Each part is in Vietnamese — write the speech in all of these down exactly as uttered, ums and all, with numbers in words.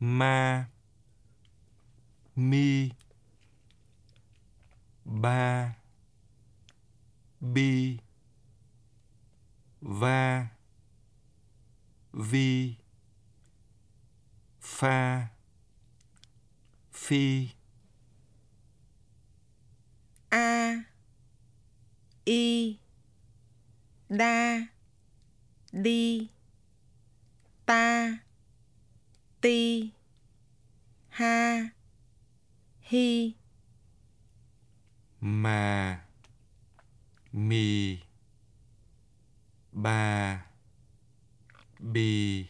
ma, mi, ba, bi, va, vi, pha, phi, a, y, đa, đi, ta, ti, ha, hi, mà, mì, bà, bì,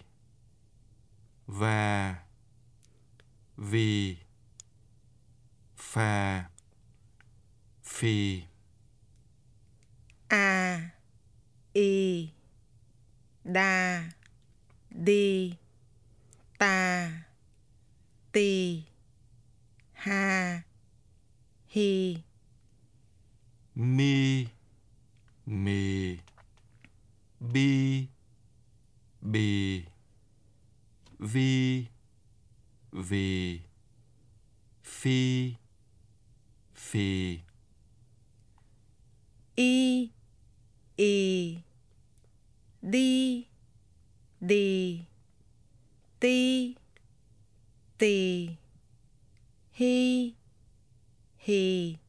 và, vì, phà, phì, a, y, đa, đi, ta, ti, ha, hi, mi, mì, bi, bì, vi, vì, phi, phì, y, ì, đi, đì, ti, tì, hi, hì.